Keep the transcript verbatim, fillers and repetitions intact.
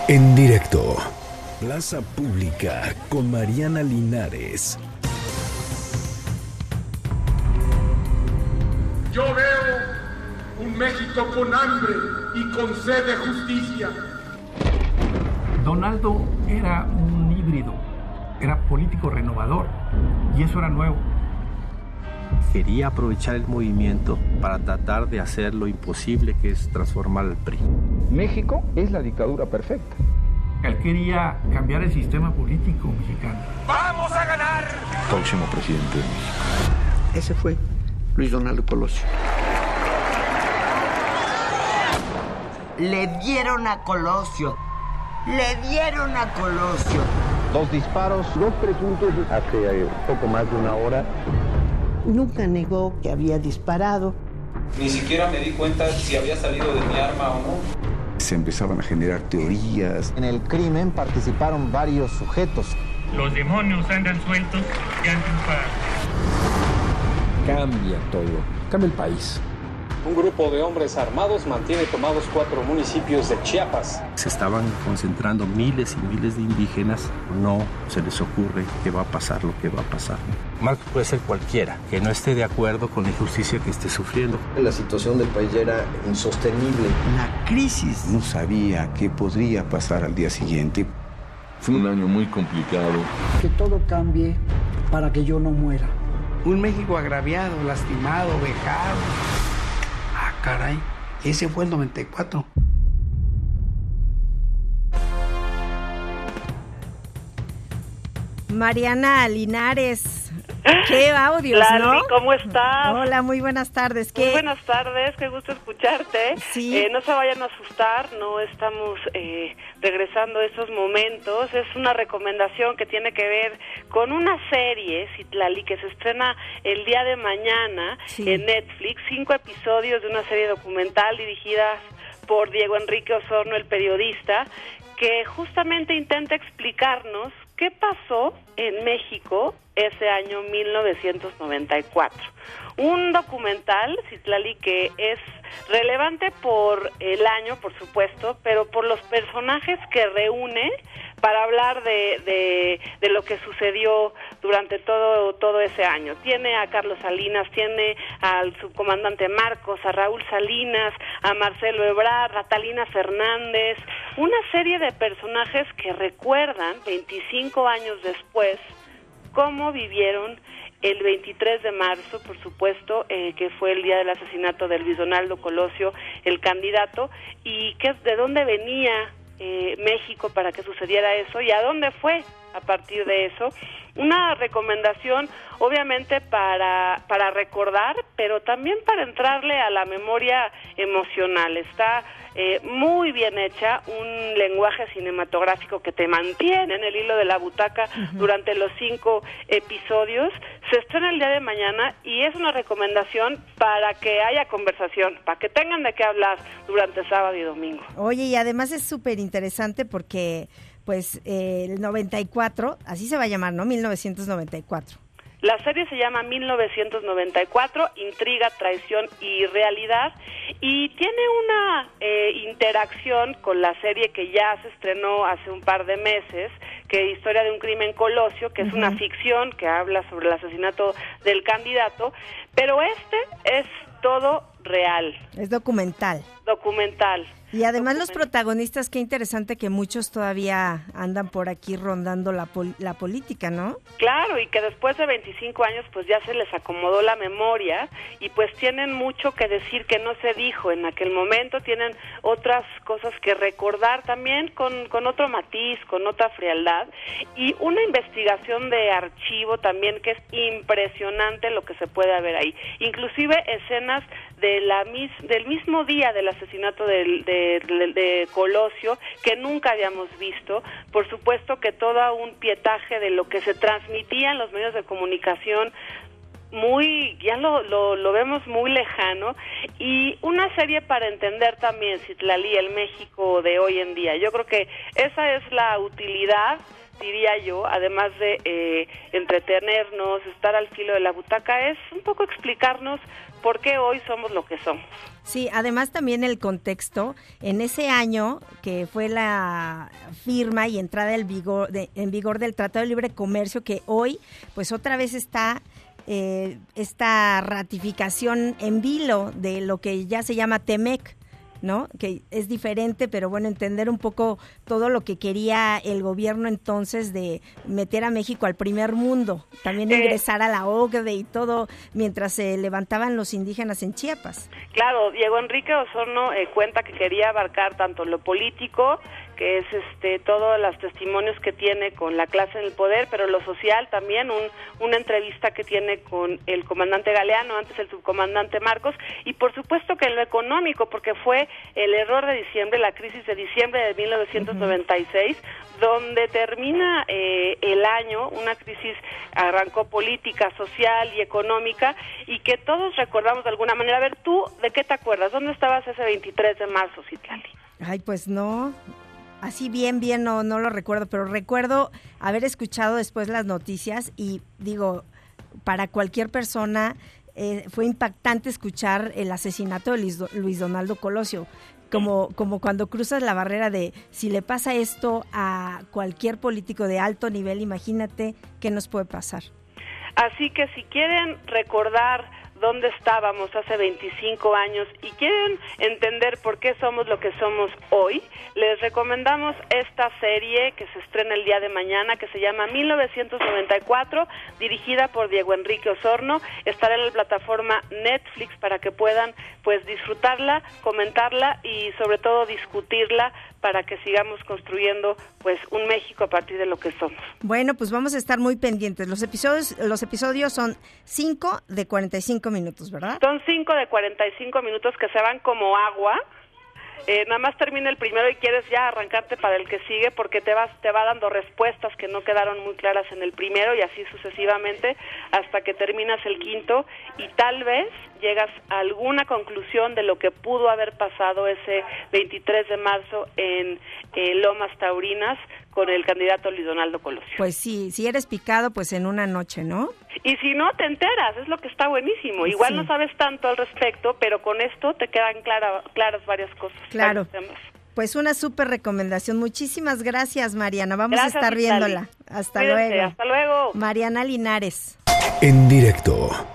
En directo, Plaza Pública con Mariana Linares. Yo veo un México con hambre y con sed de justicia. Donaldo era un híbrido, era político renovador, y eso era nuevo. Quería aprovechar el movimiento para tratar de hacer lo imposible, que es transformar al P R I. México es la dictadura perfecta. Él quería cambiar el sistema político mexicano. ¡Vamos a ganar! Próximo presidente de México. Ese fue Luis Donaldo Colosio. Le dieron a Colosio. Le dieron a Colosio. Dos disparos, dos presuntos hace poco más de una hora. Nunca negó que había disparado. Ni siquiera me di cuenta si había salido de mi arma o no. Se empezaban a generar teorías. En el crimen participaron varios sujetos. Los demonios andan sueltos y han triunfado. Cambia todo, cambia el país. Un grupo de hombres armados mantiene tomados cuatro municipios de Chiapas. Se estaban concentrando miles y miles de indígenas. No se les ocurre que va a pasar lo que va a pasar. Marcos puede ser cualquiera que no esté de acuerdo con la injusticia que esté sufriendo. La situación del país ya era insostenible. La crisis. No sabía qué podría pasar al día siguiente. Fue un año muy complicado. Que todo cambie para que yo no muera. Un México agraviado, lastimado, vejado. Ah, caray, ese fue el noventa y cuatro. Mariana Linares, qué audios, Lali, ¿no? ¿cómo estás? Hola, muy buenas tardes. ¿Qué? Muy buenas tardes, qué gusto escucharte. Sí. Eh, no se vayan a asustar, no estamos eh, regresando a estos momentos. Es una recomendación que tiene que ver con una serie, Citlali, que se estrena el día de mañana sí. en Netflix. Cinco episodios de una serie documental dirigida por Diego Enrique Osorno, el periodista, que justamente intenta explicarnos qué pasó en México ese año mil novecientos noventa y cuatro. Un documental, Citlali, que es relevante por el año, por supuesto, pero por los personajes que reúne para hablar de, de, de lo que sucedió durante todo, todo ese año. Tiene a Carlos Salinas, tiene al subcomandante Marcos, a Raúl Salinas, a Marcelo Ebrard, a Talina Fernández, una serie de personajes que recuerdan veinticinco años después cómo vivieron el veintitrés de marzo, por supuesto, eh, que fue el día del asesinato de Luis Donaldo Colosio, el candidato, y que, de dónde venía eh, México para que sucediera eso y a dónde fue a partir de eso. Una recomendación, obviamente, para, para recordar, pero también para entrarle a la memoria emocional. Está eh, muy bien hecha, un lenguaje cinematográfico que te mantiene en el hilo de la butaca uh-huh. durante los cinco episodios. Se estrena el día de mañana y es una recomendación para que haya conversación, para que tengan de qué hablar durante sábado y domingo. Oye, y además es súper interesante porque pues eh, el noventa y cuatro, así se va a llamar, ¿no? mil novecientos noventa y cuatro. La serie se llama mil novecientos noventa y cuatro, Intriga, Traición y Realidad, y tiene una eh, interacción con la serie que ya se estrenó hace un par de meses, que es Historia de un crimen Colosio, que uh-huh. es una ficción que habla sobre el asesinato del candidato, pero este es todo real. Es documental. Documental. Y además los protagonistas, qué interesante que muchos todavía andan por aquí rondando la, pol- la política, ¿no? Claro, y que después de veinticinco años pues ya se les acomodó la memoria y pues tienen mucho que decir que no se dijo en aquel momento, tienen otras cosas que recordar también con, con otro matiz, con otra frialdad y una investigación de archivo también que es impresionante lo que se puede ver ahí. Inclusive escenas de la mis, del mismo día del asesinato del, de, de, de Colosio que nunca habíamos visto. Por supuesto que todo un pietaje de lo que se transmitía en los medios de comunicación, muy, ya lo, lo, lo vemos muy lejano, y una serie para entender también, Citlali, el México de hoy en día. Yo creo que esa es la utilidad diría yo, además de eh, entretenernos, estar al filo de la butaca, es un poco explicarnos por qué hoy somos lo que somos. Sí, además también el contexto, en ese año que fue la firma y entrada en vigor, de, en vigor del Tratado de Libre Comercio, que hoy pues otra vez está eh, esta ratificación en vilo de lo que ya se llama TEMEC, ¿no? Que es diferente, pero bueno, entender un poco todo lo que quería el gobierno entonces de meter a México al primer mundo, también eh, ingresar a la O C D E y todo, mientras se levantaban los indígenas en Chiapas. Claro, Diego Enrique Osorno eh, cuenta que quería abarcar tanto lo político, que es este todos los testimonios que tiene con la clase en el poder, pero lo social también, un, una entrevista que tiene con el comandante Galeano, antes el subcomandante Marcos, y por supuesto que en lo económico, porque fue el error de diciembre, la crisis de diciembre de mil novecientos noventa y seis, uh-huh. donde termina eh, el año, una crisis arrancó política, social y económica, y que todos recordamos de alguna manera. A ver, ¿tú de qué te acuerdas? ¿Dónde estabas ese veintitrés de marzo, Citlali? Ay, pues no... Así bien, bien, no, no lo recuerdo, pero recuerdo haber escuchado después las noticias y digo, para cualquier persona eh, fue impactante escuchar el asesinato de Luis, Luis Donaldo Colosio, como, como cuando cruzas la barrera de si le pasa esto a cualquier político de alto nivel, imagínate qué nos puede pasar. Así que si quieren recordar dónde estábamos hace veinticinco años y quieren entender por qué somos lo que somos hoy, les recomendamos esta serie que se estrena el día de mañana, que se llama mil novecientos noventa y cuatro, dirigida por Diego Enrique Osorno. Estará en la plataforma Netflix para que puedan pues disfrutarla, comentarla y sobre todo discutirla, para que sigamos construyendo pues un México a partir de lo que somos. Bueno, pues vamos a estar muy pendientes. Los episodios los episodios son cinco de cuarenta y cinco minutos, ¿verdad? Son cinco de cuarenta y cinco minutos que se van como agua. Eh, nada más termina el primero y quieres ya arrancarte para el que sigue, porque te vas te va dando respuestas que no quedaron muy claras en el primero y así sucesivamente hasta que terminas el quinto y tal vez llegas a alguna conclusión de lo que pudo haber pasado ese veintitrés de marzo en eh, Lomas Taurinas con el candidato Luis Donaldo Colosio. Pues sí, si eres picado, pues en una noche, ¿no? Y si no, te enteras, es lo que está buenísimo. Igual sí. No sabes tanto al respecto, pero con esto te quedan clara, claras varias cosas. Claro. Pues una súper recomendación. Muchísimas gracias, Mariana. Vamos gracias, a estar viéndola. Hasta Cuídense, luego. Hasta luego. Mariana Linares. En directo.